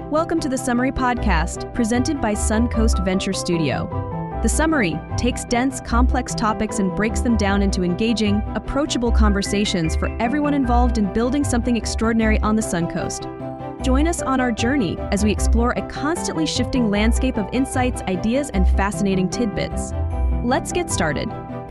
Welcome to the Summary Podcast, presented by Suncoast Venture Studio. The Summary takes dense, complex topics and breaks them down into engaging, approachable conversations for everyone involved in building something extraordinary on the Suncoast. Join us on our journey as we explore a constantly shifting landscape of insights, ideas, and fascinating tidbits. Let's get started.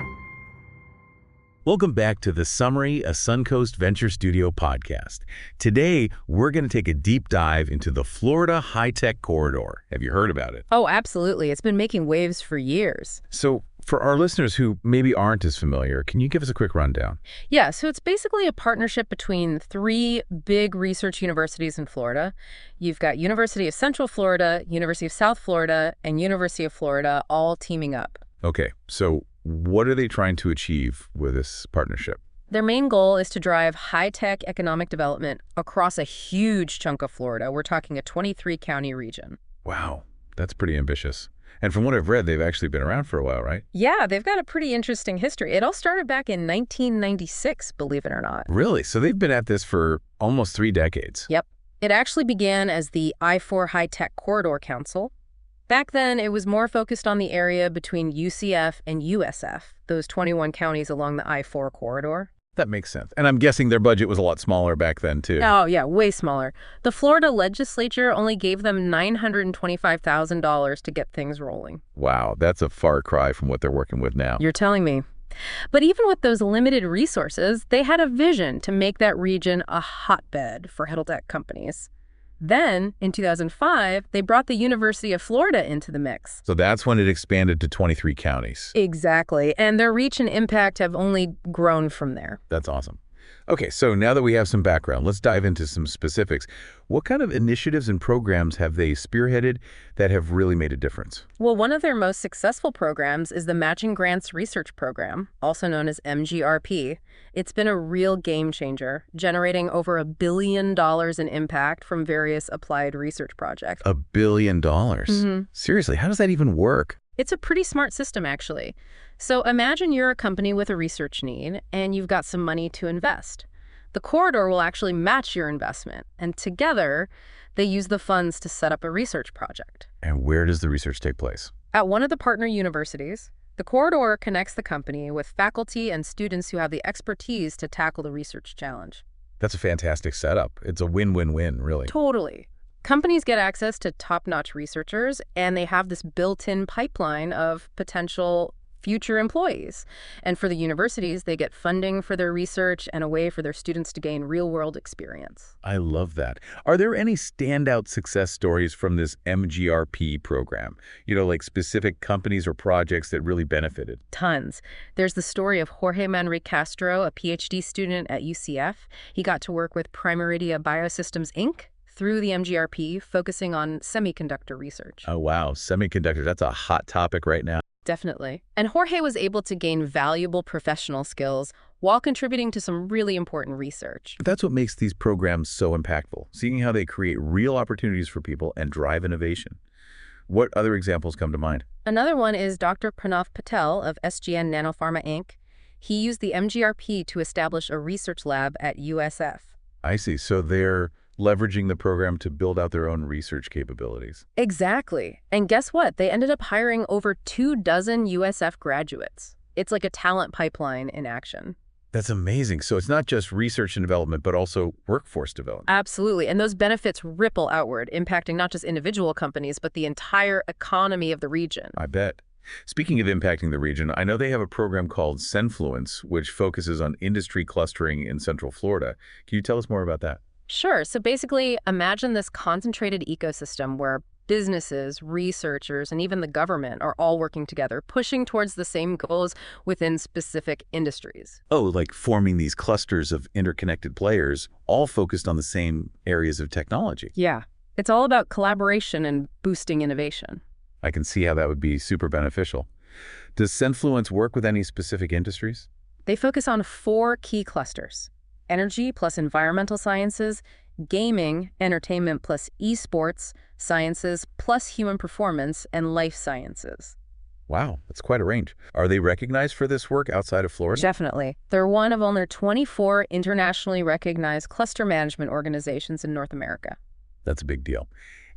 Welcome back to The Summary, a Suncoast Venture Studio podcast. Today, we're going to take a deep dive into the Florida High-Tech Corridor. Have you heard about it? Oh, absolutely. It's been making waves for years. So, for our listeners who maybe aren't as familiar, can you give us a quick rundown? Yeah, so it's basically a partnership between three big research universities in Florida. You've got University of Central Florida, University of South Florida, and University of Florida all teaming up. Okay, so what are they trying to achieve with this partnership? Their main goal is to drive high-tech economic development across a huge chunk of Florida. We're talking a 23-county region. Wow, that's pretty ambitious. And from what I've read, they've actually been around for a while, right? Yeah, they've got a pretty interesting history. It all started back in 1996, believe it or not. Really? So they've been at this for almost 3 decades. Yep. It actually began as the I-4 High-Tech Corridor Council. Back then, it was more focused on the area between UCF and USF, those 21 counties along the I-4 corridor. That makes sense. And I'm guessing their budget was a lot smaller back then, too. Oh, yeah, way smaller. The Florida legislature only gave them $925,000 to get things rolling. Wow, that's a far cry from what they're working with now. You're telling me. But even with those limited resources, they had a vision to make that region a hotbed for tech companies. Then, in 2005, they brought the University of Florida into the mix. So that's when it expanded to 23 counties. Exactly. And their reach and impact have only grown from there. That's awesome. Okay, so now that we have some background, let's dive into some specifics. What kind of initiatives and programs have they spearheaded that have really made a difference? Well, one of their most successful programs is the Matching Grants Research Program, also known as MGRP. It's been a real game changer, generating over $1 billion in impact from various applied research projects. $1 billion? Mm-hmm. Seriously, how does that even work? It's a pretty smart system, actually. So imagine you're a company with a research need, and you've got some money to invest. The corridor will actually match your investment, and together, they use the funds to set up a research project. And where does the research take place? At one of the partner universities. The corridor connects the company with faculty and students who have the expertise to tackle the research challenge. That's a fantastic setup. It's a win-win-win, really. Totally. Companies get access to top-notch researchers, and they have this built-in pipeline of potential future employees. And for the universities, they get funding for their research and a way for their students to gain real-world experience. I love that. Are there any standout success stories from this MGRP program? You know, like specific companies or projects that really benefited? Tons. There's the story of Jorge Manrique Castro, a PhD student at UCF. He got to work with Primeridia Biosystems, Inc., through the MGRP, focusing on semiconductor research. Oh, wow. Semiconductors, that's a hot topic right now. Definitely. And Jorge was able to gain valuable professional skills while contributing to some really important research. That's what makes these programs so impactful, seeing how they create real opportunities for people and drive innovation. What other examples come to mind? Another one is Dr. Pranav Patel of SGN Nanopharma, Inc. He used the MGRP to establish a research lab at USF. I see. So they're leveraging the program to build out their own research capabilities. Exactly. And guess what? They ended up hiring over 24 USF graduates. It's like a talent pipeline in action. That's amazing. So it's not just research and development, but also workforce development. Absolutely. And those benefits ripple outward, impacting not just individual companies, but the entire economy of the region. I bet. Speaking of impacting the region, I know they have a program called Senfluence, which focuses on industry clustering in Central Florida. Can you tell us more about that? Sure. So basically, imagine this concentrated ecosystem where businesses, researchers, and even the government are all working together, pushing towards the same goals within specific industries. Oh, like forming these clusters of interconnected players, all focused on the same areas of technology. Yeah. It's all about collaboration and boosting innovation. I can see how that would be super beneficial. Does Senfluence work with any specific industries? They focus on 4 key clusters: energy plus environmental sciences, gaming, entertainment plus esports, sciences plus human performance, and life sciences. Wow, that's quite a range. Are they recognized for this work outside of Florida? Definitely. They're one of only 24 internationally recognized cluster management organizations in North America. That's a big deal.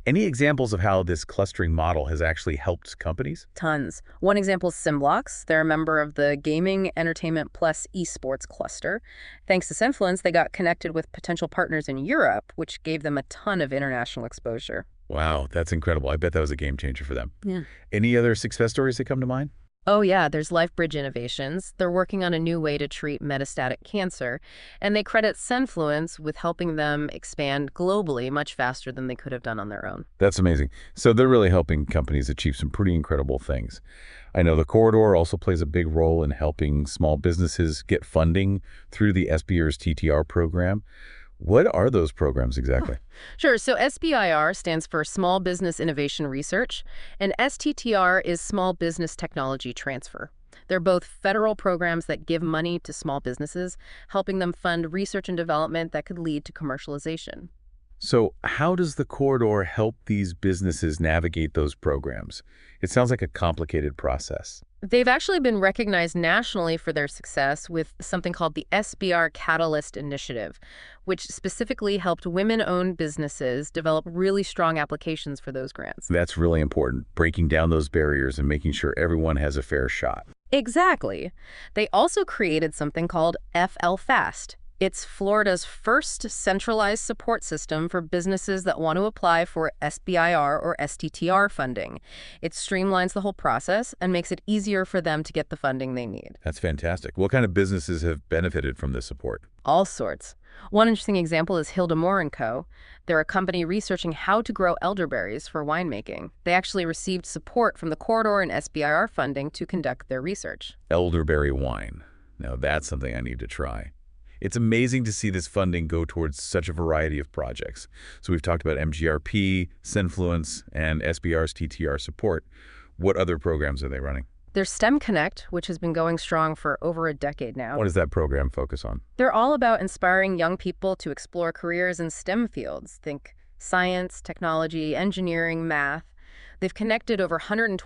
Any examples of how this clustering model has actually helped companies? Tons. One example is Simblocks. They're a member of the Gaming, Entertainment Plus Esports cluster. Thanks to Synfluence, they got connected with potential partners in Europe, which gave them a ton of international exposure. Wow, that's incredible. I bet that was a game changer for them. Yeah. Any other success stories that come to mind? Oh yeah, there's LifeBridge Innovations. They're working on a new way to treat metastatic cancer, and they credit Synfluence with helping them expand globally much faster than they could have done on their own. That's amazing. So they're really helping companies achieve some pretty incredible things. I know the Corridor also plays a big role in helping small businesses get funding through the SBIR's TTR program. What are those programs exactly? Sure. So SBIR stands for Small Business Innovation Research, and STTR is Small Business Technology Transfer. They're both federal programs that give money to small businesses, helping them fund research and development that could lead to commercialization. So how does the Corridor help these businesses navigate those programs? It sounds like a complicated process. They've actually been recognized nationally for their success with something called the SBR Catalyst Initiative, which specifically helped women-owned businesses develop really strong applications for those grants. That's really important, breaking down those barriers and making sure everyone has a fair shot. Exactly. They also created something called FL Fast. It's Florida's first centralized support system for businesses that want to apply for SBIR or STTR funding. It streamlines the whole process and makes it easier for them to get the funding they need. That's fantastic. What kind of businesses have benefited from this support? All sorts. One interesting example is Hilda Moore & Co. They're a company researching how to grow elderberries for winemaking. They actually received support from the Corridor and SBIR funding to conduct their research. Elderberry wine. Now that's something I need to try. It's amazing to see this funding go towards such a variety of projects. So we've talked about MGRP, Synfluence, and SBIR's TTR support. What other programs are they running? There's STEM Connect, which has been going strong for over a decade now. What does that program focus on? They're all about inspiring young people to explore careers in STEM fields. Think science, technology, engineering, math. They've connected over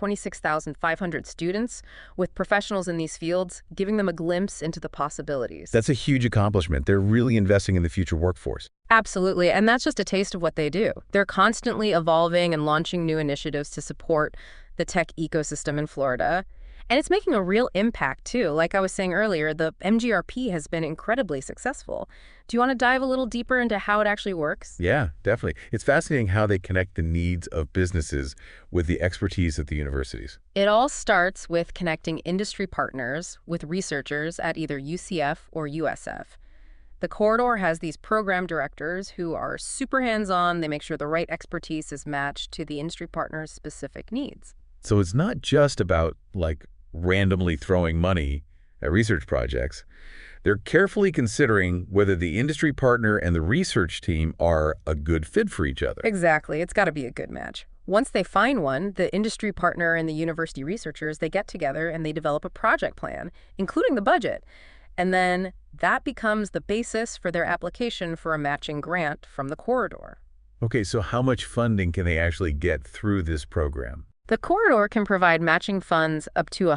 126,500 students with professionals in these fields, giving them a glimpse into the possibilities. That's a huge accomplishment. They're really investing in the future workforce. Absolutely, and that's just a taste of what they do. They're constantly evolving and launching new initiatives to support the tech ecosystem in Florida. And it's making a real impact, too. Like I was saying earlier, the MGRP has been incredibly successful. Do you want to dive a little deeper into how it actually works? Yeah, definitely. It's fascinating how they connect the needs of businesses with the expertise at the universities. It all starts with connecting industry partners with researchers at either UCF or USF. The Corridor has these program directors who are super hands-on. They make sure the right expertise is matched to the industry partner's specific needs. So it's not just about, randomly throwing money at research projects. They're carefully considering whether the industry partner and the research team are a good fit for each other. Exactly. It's got to be a good match. Once they find one, the industry partner and the university researchers, they get together and they develop a project plan, including the budget. And then that becomes the basis for their application for a matching grant from the Corridor. Okay, so how much funding can they actually get through this program? The Corridor can provide matching funds up to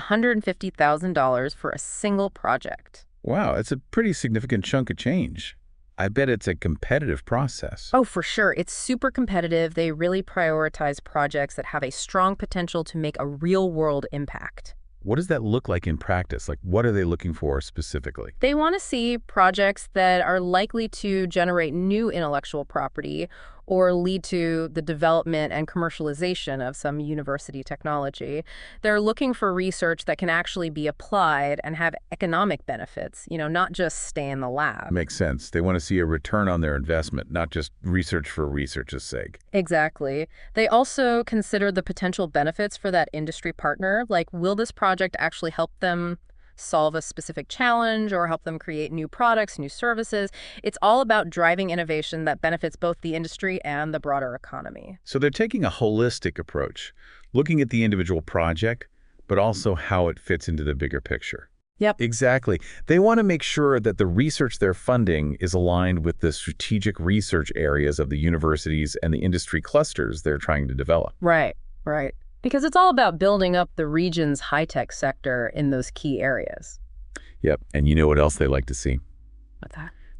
$150,000 for a single project. Wow, it's a pretty significant chunk of change. I bet it's a competitive process. Oh, for sure. It's super competitive. They really prioritize projects that have a strong potential to make a real-world impact. What does that look like in practice? What are they looking for specifically? They want to see projects that are likely to generate new intellectual property or lead to the development and commercialization of some university technology. They're looking for research that can actually be applied and have economic benefits, not just stay in the lab. Makes sense. They want to see a return on their investment, not just research for research's sake. Exactly. They also consider the potential benefits for that industry partner, will this project actually help them solve a specific challenge or help them create new products, new services. It's all about driving innovation that benefits both the industry and the broader economy. So they're taking a holistic approach, looking at the individual project, but also how it fits into the bigger picture. Yep. Exactly. They want to make sure that the research they're funding is aligned with the strategic research areas of the universities and the industry clusters they're trying to develop. Right. Because it's all about building up the region's high-tech sector in those key areas. Yep. And you know what else they like to see? What's that?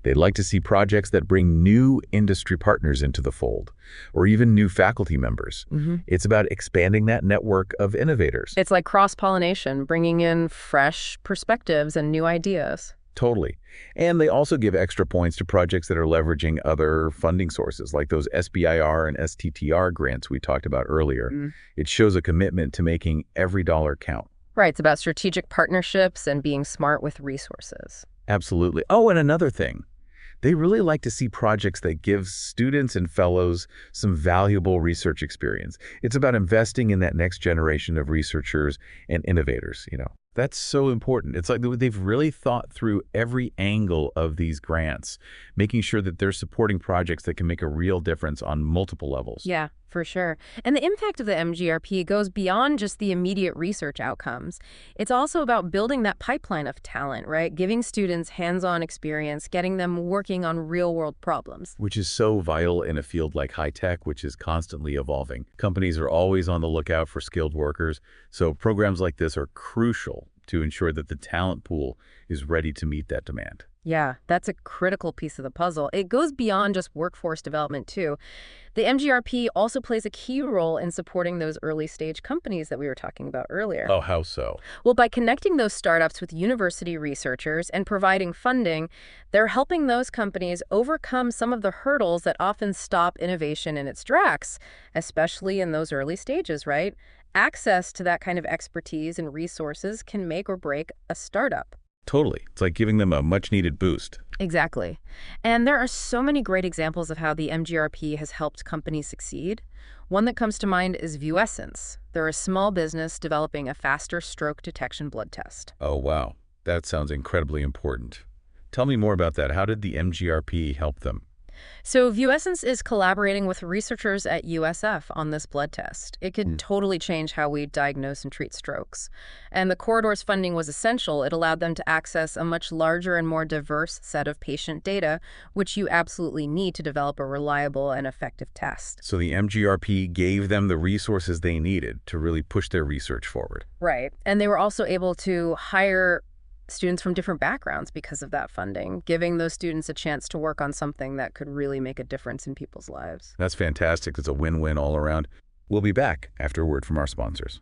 They'd like to see projects that bring new industry partners into the fold, or even new faculty members. It's about expanding that network of innovators. It's like cross-pollination, bringing in fresh perspectives and new ideas. Totally. And they also give extra points to projects that are leveraging other funding sources, like those SBIR and STTR grants we talked about earlier. It shows a commitment to making every dollar count. Right, it's about strategic partnerships and being smart with resources. Absolutely. Oh, and another thing. They really like to see projects that give students and fellows some valuable research experience. It's about investing in that next generation of researchers and innovators, That's so important. It's like they've really thought through every angle of these grants, making sure that they're supporting projects that can make a real difference on multiple levels. Yeah, for sure. And the impact of the MGRP goes beyond just the immediate research outcomes. It's also about building that pipeline of talent, right? Giving students hands-on experience, getting them working on real-world problems. Which is so vital in a field like high tech, which is constantly evolving. Companies are always on the lookout for skilled workers, so programs like this are crucial to ensure that the talent pool is ready to meet that demand. Yeah, that's a critical piece of the puzzle. It goes beyond just workforce development, too. The MGRP also plays a key role in supporting those early-stage companies that we were talking about earlier. Oh, how so? Well, by connecting those startups with university researchers and providing funding, they're helping those companies overcome some of the hurdles that often stop innovation in its tracks, especially in those early stages, right? Access to that kind of expertise and resources can make or break a startup. Totally. It's like giving them a much-needed boost. Exactly. And there are so many great examples of how the MGRP has helped companies succeed. One that comes to mind is Vuessence. They're a small business developing a faster stroke detection blood test. Oh, wow. That sounds incredibly important. Tell me more about that. How did the MGRP help them? So Vuessence is collaborating with researchers at USF on this blood test. It could totally change how we diagnose and treat strokes. And the corridor's funding was essential. It allowed them to access a much larger and more diverse set of patient data, which you absolutely need to develop a reliable and effective test. So the MGRP gave them the resources they needed to really push their research forward. Right. And they were also able to hire students from different backgrounds because of that funding, giving those students a chance to work on something that could really make a difference in people's lives. That's fantastic. It's a win-win all around. We'll be back after a word from our sponsors.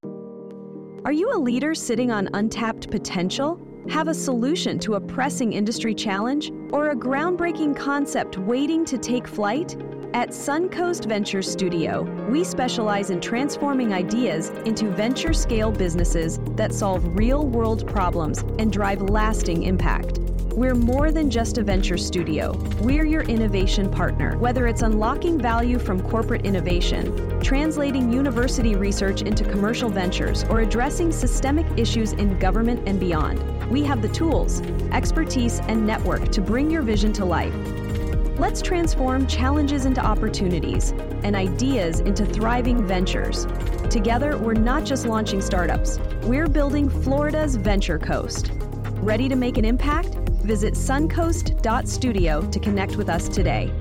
Are you a leader sitting on untapped potential? Have a solution to a pressing industry challenge? Or a groundbreaking concept waiting to take flight? At Suncoast Venture Studio, we specialize in transforming ideas into venture-scale businesses that solve real-world problems and drive lasting impact. We're more than just a venture studio. We're your innovation partner. Whether it's unlocking value from corporate innovation, translating university research into commercial ventures, or addressing systemic issues in government and beyond, we have the tools, expertise, and network to bring your vision to life. Let's transform challenges into opportunities and ideas into thriving ventures. Together, we're not just launching startups. We're building Florida's Venture Coast. Ready to make an impact? Visit suncoast.studio to connect with us today.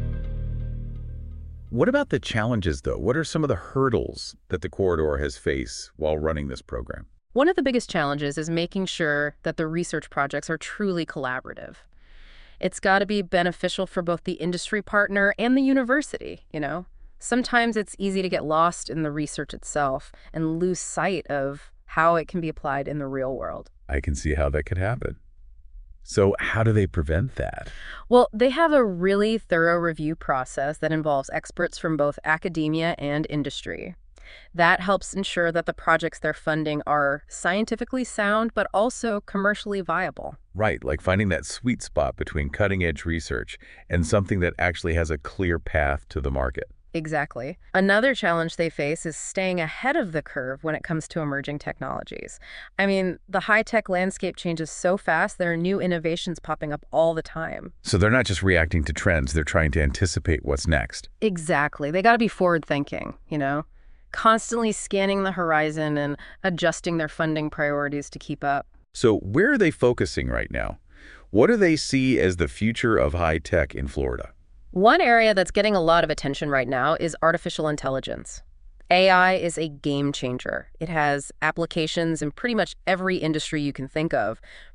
What about the challenges, though? What are some of the hurdles that the corridor has faced while running this program? One of the biggest challenges is making sure that the research projects are truly collaborative. It's got to be beneficial for both the industry partner and the university, Sometimes it's easy to get lost in the research itself and lose sight of how it can be applied in the real world. I can see how that could happen. So how do they prevent that? Well, they have a really thorough review process that involves experts from both academia and industry. That helps ensure that the projects they're funding are scientifically sound, but also commercially viable. Right, like finding that sweet spot between cutting-edge research and something that actually has a clear path to the market. Exactly. Another challenge they face is staying ahead of the curve when it comes to emerging technologies. I mean, the high-tech landscape changes so fast, there are new innovations popping up all the time. So they're not just reacting to trends, they're trying to anticipate what's next. Exactly. They got to be forward-thinking, constantly scanning the horizon and adjusting their funding priorities to keep up. So where are they focusing right now? What do they see as the future of high tech in Florida? One area that's getting a lot of attention right now is artificial intelligence. AI is a game changer. It has applications in pretty much every industry you can think of,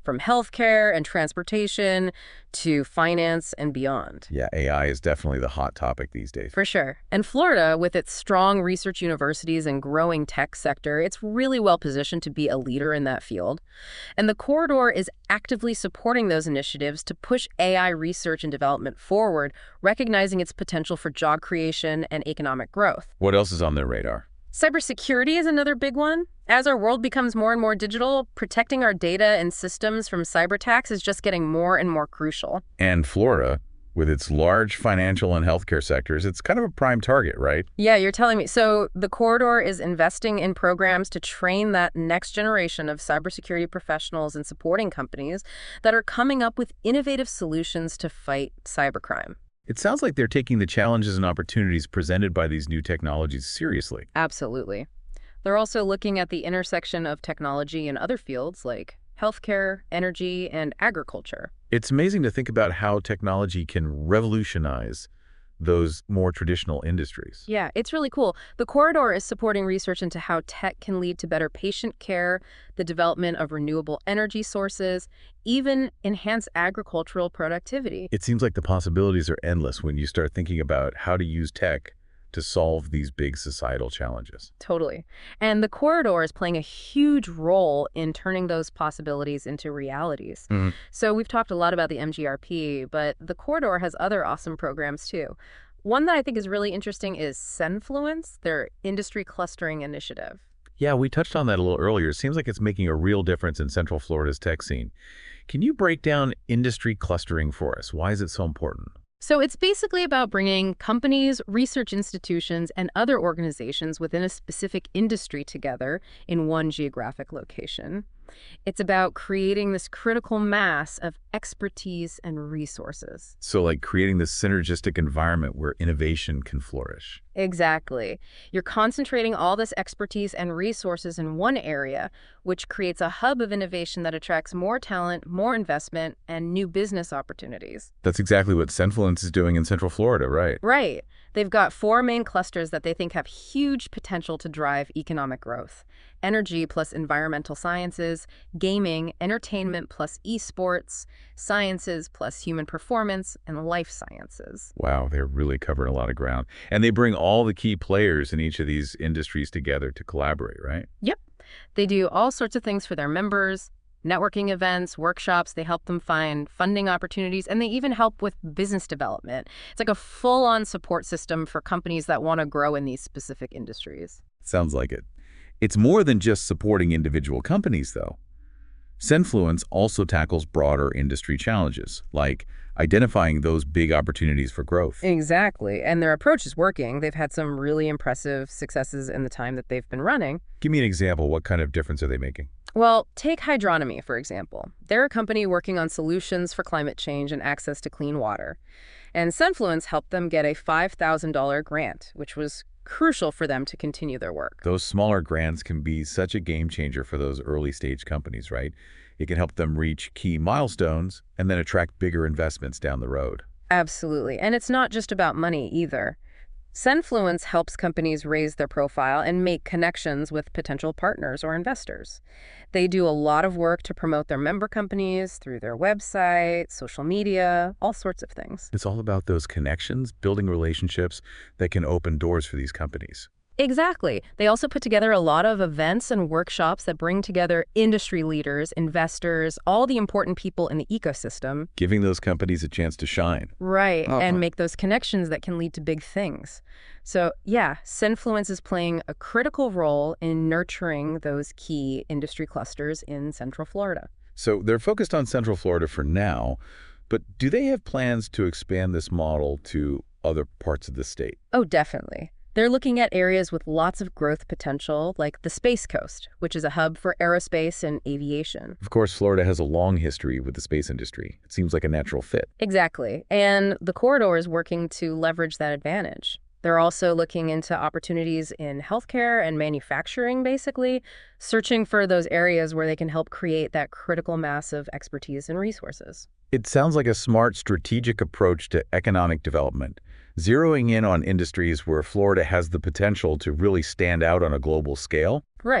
from healthcare and transportation to finance and beyond. Yeah, AI is definitely the hot topic these days. For sure. And Florida, with its strong research universities and growing tech sector, it's really well positioned to be a leader in that field. And the corridor is actively supporting those initiatives to push AI research and development forward, recognizing its potential for job creation and economic growth. What else is on their radar? Cybersecurity is another big one. As our world becomes more and more digital, protecting our data and systems from cyber attacks is just getting more and more crucial. And Florida, with its large financial and healthcare sectors, it's kind of a prime target, right? Yeah, you're telling me. So the corridor is investing in programs to train that next generation of cybersecurity professionals and supporting companies that are coming up with innovative solutions to fight cybercrime. It sounds like they're taking the challenges and opportunities presented by these new technologies seriously. Absolutely. They're also looking at the intersection of technology and other fields like healthcare, energy, and agriculture. It's amazing to think about how technology can revolutionize those more traditional industries. Yeah, it's really cool. The corridor is supporting research into how tech can lead to better patient care, the development of renewable energy sources, even enhance agricultural productivity. It seems like the possibilities are endless when you start thinking about how to use tech to solve these big societal challenges. Totally. And the corridor is playing a huge role in turning those possibilities into realities. So we've talked a lot about the MGRP, but the corridor has other awesome programs too. One that I think is really interesting is Senfluence, their industry clustering initiative. Yeah, we touched on that a little earlier. It seems like it's making a real difference in Central Florida's tech scene. Can you break down industry clustering for us? Why is it so important? So it's basically about bringing companies, research institutions, and other organizations within a specific industry together in one geographic location. It's about creating this critical mass of expertise and resources. So like creating this synergistic environment where innovation can flourish. Exactly. You're concentrating all this expertise and resources in one area, which creates a hub of innovation that attracts more talent, more investment, and new business opportunities. That's exactly what Senfluence is doing in Central Florida, right? Right. They've got 4 main clusters that they think have huge potential to drive economic growth. Energy plus environmental sciences, gaming, entertainment plus esports, sciences plus human performance, and life sciences. Wow, they're really covering a lot of ground. And they bring all the key players in each of these industries together to collaborate, right? Yep. They do all sorts of things for their members, networking events, workshops. They help them find funding opportunities, and they even help with business development. It's like a full-on support system for companies that want to grow in these specific industries. Sounds like it. It's more than just supporting individual companies, though. Senfluence also tackles broader industry challenges, like identifying those big opportunities for growth. Exactly. And their approach is working. They've had some really impressive successes in the time that they've been running. Give me an example. What kind of difference are they making? Well, take Hydronomy, for example. They're a company working on solutions for climate change and access to clean water. And Senfluence helped them get a $5,000 grant, which was crucial for them to continue their work. Those smaller grants can be such a game changer for those early stage companies, right? It can help them reach key milestones and then attract bigger investments down the road. Absolutely. And it's not just about money either. Senfluence helps companies raise their profile and make connections with potential partners or investors. They do a lot of work to promote their member companies through their website, social media, all sorts of things. It's all about those connections, building relationships that can open doors for these companies. Exactly. They also put together a lot of events and workshops that bring together industry leaders, investors, all the important people in the ecosystem. Giving those companies a chance to shine. Right, and make those connections that can lead to big things. So yeah, Senfluence is playing a critical role in nurturing those key industry clusters in Central Florida. So they're focused on Central Florida for now, but do they have plans to expand this model to other parts of the state? Oh, definitely. They're looking at areas with lots of growth potential, like the Space Coast, which is a hub for aerospace and aviation. Of course, Florida has a long history with the space industry. It seems like a natural fit. Exactly. And the corridor is working to leverage that advantage. They're also looking into opportunities in healthcare and manufacturing, basically, searching for those areas where they can help create that critical mass of expertise and resources. It sounds like a smart, strategic approach to economic development, zeroing in on industries where Florida has the potential to really stand out on a global scale. Right.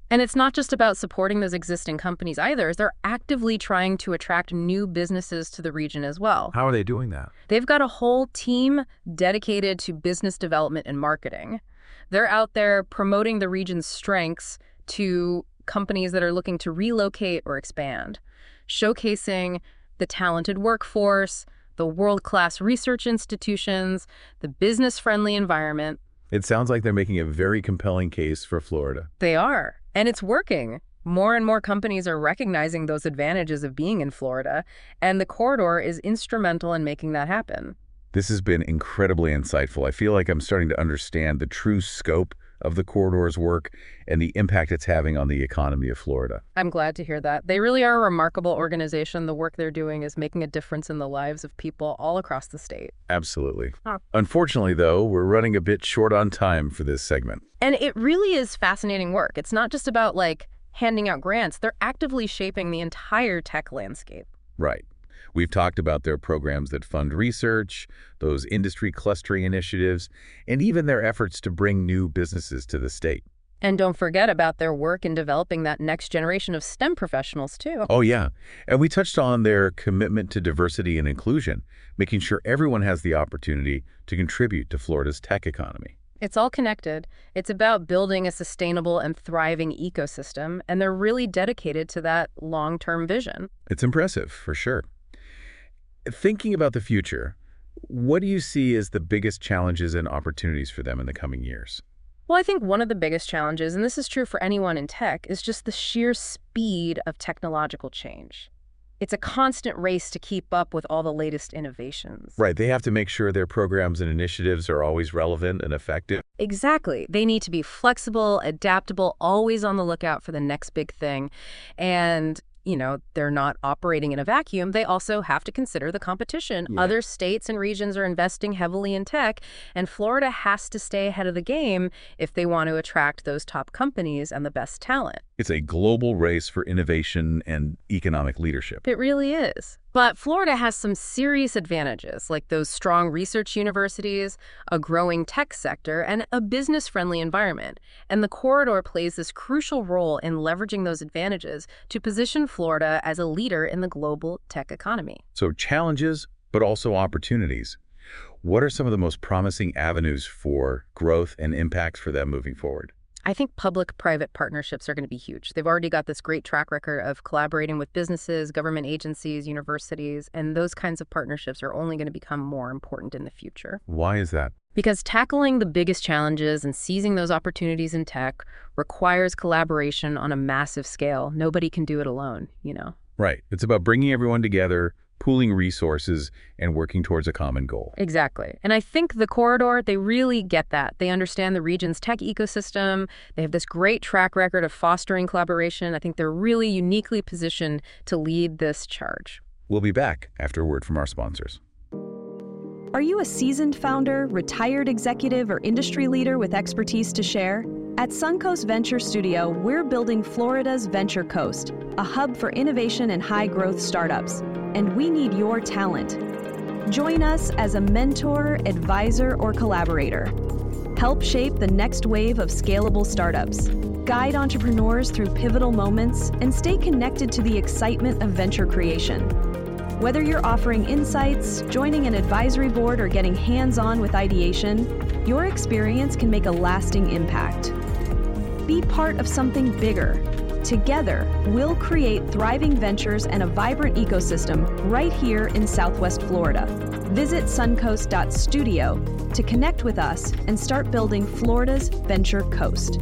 And it's not just about supporting those existing companies either. They're actively trying to attract new businesses to the region as well. How are they doing that? They've got a whole team dedicated to business development and marketing. They're out there promoting the region's strengths to companies that are looking to relocate or expand, showcasing the talented workforce, the world-class research institutions, the business-friendly environment. It sounds like they're making a very compelling case for Florida. They are, and it's working. More and more companies are recognizing those advantages of being in Florida, and the corridor is instrumental in making that happen. This has been incredibly insightful. I feel like I'm starting to understand the true scope of the corridor's work and the impact it's having on the economy of Florida. I'm glad to hear that. They really are a remarkable organization. The work they're doing is making a difference in the lives of people all across the state. Absolutely. Unfortunately, though, we're running a bit short on time for this segment. And it really is fascinating work. It's not just about, handing out grants. They're actively shaping the entire tech landscape. Right. We've talked about their programs that fund research, those industry clustering initiatives, and even their efforts to bring new businesses to the state. And don't forget about their work in developing that next generation of STEM professionals, too. Oh, yeah. And we touched on their commitment to diversity and inclusion, making sure everyone has the opportunity to contribute to Florida's tech economy. It's all connected. It's about building a sustainable and thriving ecosystem, and they're really dedicated to that long-term vision. It's impressive, for sure. Thinking about the future, what do you see as the biggest challenges and opportunities for them in the coming years? Well, I think one of the biggest challenges, and this is true for anyone in tech, is just the sheer speed of technological change. It's a constant race to keep up with all the latest innovations. Right. They have to make sure their programs and initiatives are always relevant and effective. Exactly. They need to be flexible, adaptable, always on the lookout for the next big thing. And they're not operating in a vacuum. They also have to consider the competition. Yeah. Other states and regions are investing heavily in tech, and Florida has to stay ahead of the game if they want to attract those top companies and the best talent. It's a global race for innovation and economic leadership. It really is. But Florida has some serious advantages, like those strong research universities, a growing tech sector, and a business-friendly environment. And the corridor plays this crucial role in leveraging those advantages to position Florida as a leader in the global tech economy. So challenges, but also opportunities. What are some of the most promising avenues for growth and impacts for them moving forward? I think public-private partnerships are going to be huge. They've already got this great track record of collaborating with businesses, government agencies, universities, and those kinds of partnerships are only going to become more important in the future. Why is that? Because tackling the biggest challenges and seizing those opportunities in tech requires collaboration on a massive scale. Nobody can do it alone, Right. It's about bringing everyone together, pooling resources, and working towards a common goal. Exactly. And I think the corridor, they really get that. They understand the region's tech ecosystem. They have this great track record of fostering collaboration. I think they're really uniquely positioned to lead this charge. We'll be back after a word from our sponsors. Are you a seasoned founder, retired executive, or industry leader with expertise to share? At Suncoast Venture Studio, we're building Florida's Venture Coast, a hub for innovation and high-growth startups. And we need your talent. Join us as a mentor, advisor, or collaborator. Help shape the next wave of scalable startups. Guide entrepreneurs through pivotal moments and stay connected to the excitement of venture creation. Whether you're offering insights, joining an advisory board, or getting hands-on with ideation, your experience can make a lasting impact. Be part of something bigger. Together, we'll create thriving ventures and a vibrant ecosystem right here in Southwest Florida. Visit suncoast.studio to connect with us and start building Florida's Venture Coast.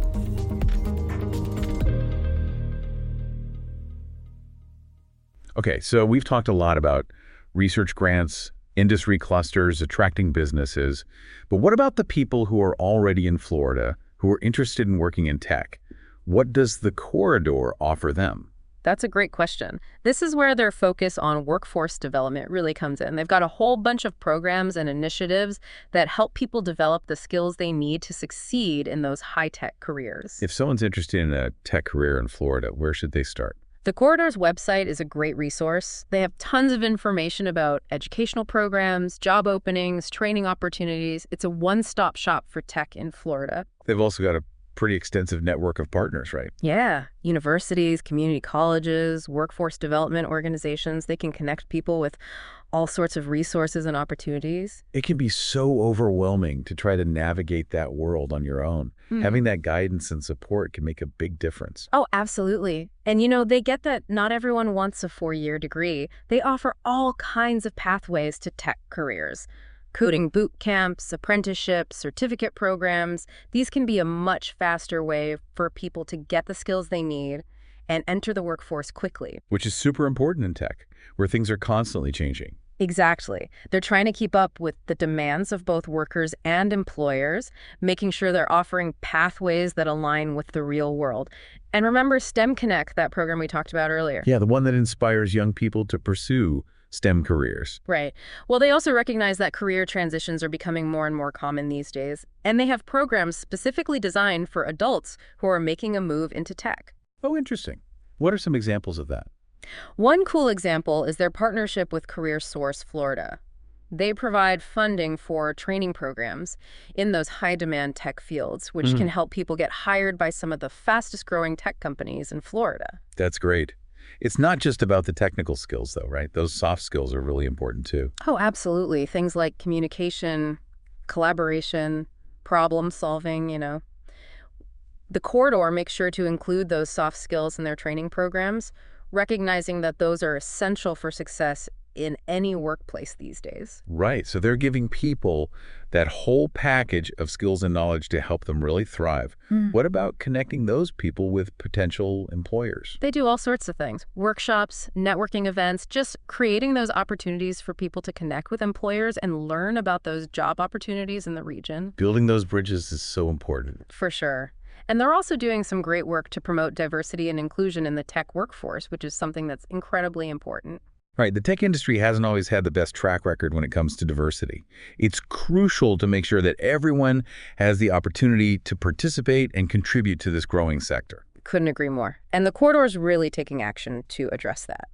Okay, so we've talked a lot about research grants, industry clusters, attracting businesses. But what about the people who are already in Florida who are interested in working in tech? What does the corridor offer them? That's a great question. This is where their focus on workforce development really comes in. They've got a whole bunch of programs and initiatives that help people develop the skills they need to succeed in those high-tech careers. If someone's interested in a tech career in Florida, where should they start? The Corridor's website is a great resource. They have tons of information about educational programs, job openings, training opportunities. It's a one-stop shop for tech in Florida. They've also got a pretty extensive network of partners, right? Yeah, universities, community colleges, workforce development organizations, they can connect people with all sorts of resources and opportunities. It can be so overwhelming to try to navigate that world on your own. Having that guidance and support can make a big difference. Oh, absolutely. And they get that not everyone wants a 4-year degree. They offer all kinds of pathways to tech careers. Coding boot camps, apprenticeships, certificate programs. These can be a much faster way for people to get the skills they need and enter the workforce quickly. Which is super important in tech, where things are constantly changing. Exactly. They're trying to keep up with the demands of both workers and employers, making sure they're offering pathways that align with the real world. And remember STEM Connect, that program we talked about earlier. Yeah, the one that inspires young people to pursue STEM careers. Right. Well, they also recognize that career transitions are becoming more and more common these days, and they have programs specifically designed for adults who are making a move into tech. Oh, interesting. What are some examples of that? One cool example is their partnership with CareerSource Florida. They provide funding for training programs in those high-demand tech fields, which can help people get hired by some of the fastest-growing tech companies in Florida. That's great. It's not just about the technical skills, though, right? Those soft skills are really important, too. Oh, absolutely. Things like communication, collaboration, problem solving, The corridor makes sure to include those soft skills in their training programs, recognizing that those are essential for success in any workplace these days. Right. So they're giving people that whole package of skills and knowledge to help them really thrive. What about connecting those people with potential employers? They do all sorts of things. Workshops, networking events, just creating those opportunities for people to connect with employers and learn about those job opportunities in the region. Building those bridges is so important. For sure. And they're also doing some great work to promote diversity and inclusion in the tech workforce, which is something that's incredibly important. Right. The tech industry hasn't always had the best track record when it comes to diversity. It's crucial to make sure that everyone has the opportunity to participate and contribute to this growing sector. Couldn't agree more. And the corridor's really taking action to address that.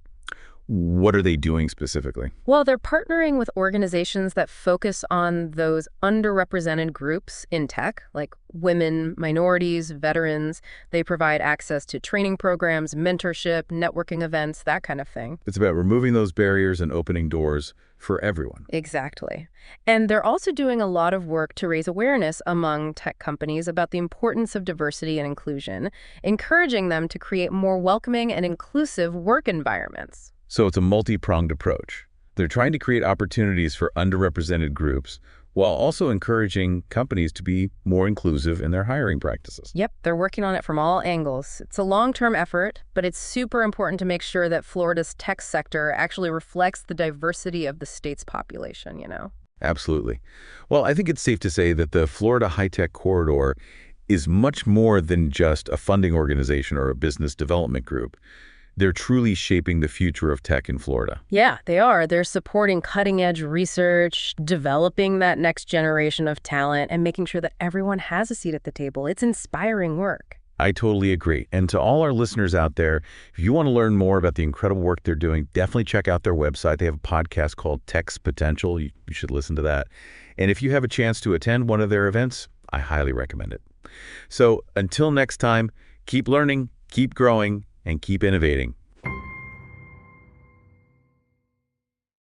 What are they doing specifically? Well, they're partnering with organizations that focus on those underrepresented groups in tech, like women, minorities, veterans. They provide access to training programs, mentorship, networking events, that kind of thing. It's about removing those barriers and opening doors for everyone. Exactly. And they're also doing a lot of work to raise awareness among tech companies about the importance of diversity and inclusion, encouraging them to create more welcoming and inclusive work environments. So it's a multi-pronged approach. They're trying to create opportunities for underrepresented groups while also encouraging companies to be more inclusive in their hiring practices. Yep, they're working on it from all angles. It's a long-term effort, but it's super important to make sure that Florida's tech sector actually reflects the diversity of the state's population, Absolutely. Well, I think it's safe to say that the Florida High-Tech Corridor is much more than just a funding organization or a business development group. They're truly shaping the future of tech in Florida. Yeah, they are. They're supporting cutting-edge research, developing that next generation of talent, and making sure that everyone has a seat at the table. It's inspiring work. I totally agree. And to all our listeners out there, if you want to learn more about the incredible work they're doing, definitely check out their website. They have a podcast called Tech's Potential. You should listen to that. And if you have a chance to attend one of their events, I highly recommend it. So until next time, keep learning, keep growing, and keep innovating.